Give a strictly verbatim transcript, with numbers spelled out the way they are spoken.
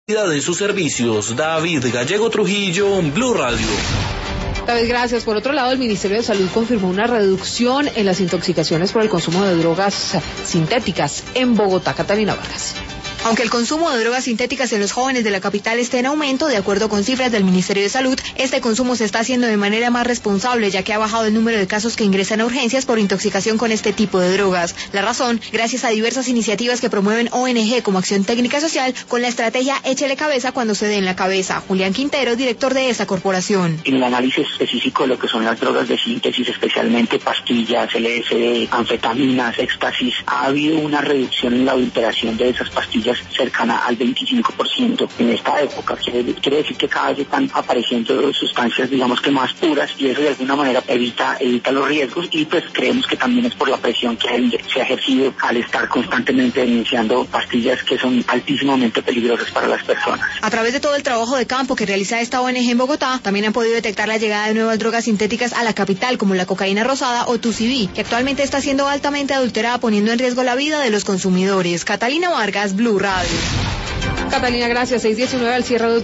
de sus servicios. David Gallego Trujillo, Blue Radio. David, gracias. Por otro lado, el Ministerio de Salud confirmó una reducción en las intoxicaciones por el consumo de drogas sintéticas en Bogotá. Catalina Vargas. Aunque el consumo de drogas sintéticas en los jóvenes de la capital esté en aumento, de acuerdo con cifras del Ministerio de Salud, este consumo se está haciendo de manera más responsable, ya que ha bajado el número de casos que ingresan a urgencias por intoxicación con este tipo de drogas. La razón, gracias a diversas iniciativas que promueven O N G como Acción Técnica Social, con la estrategia Échele Cabeza cuando se dé en la cabeza. Julián Quintero, director de esa corporación. En el análisis específico de lo que son las drogas de síntesis, especialmente pastillas, L S D, anfetaminas, éxtasis, ha habido una reducción en la adulteración de esas pastillas cercana al veinticinco por ciento en esta época. Quiere, quiere decir que cada vez están apareciendo sustancias, digamos que más puras, y eso de alguna manera evita, evita los riesgos, y pues creemos que también es por la presión que se ha ejercido al estar constantemente denunciando pastillas que son altísimamente peligrosas para las personas. A través de todo el trabajo de campo que realiza esta O N G en Bogotá, también han podido detectar la llegada de nuevas drogas sintéticas a la capital, como la cocaína rosada o Tuciví, que actualmente está siendo altamente adulterada, poniendo en riesgo la vida de los consumidores. Catalina Vargas, Blue Radio. Catalina, gracias. seis diecinueve al cierre de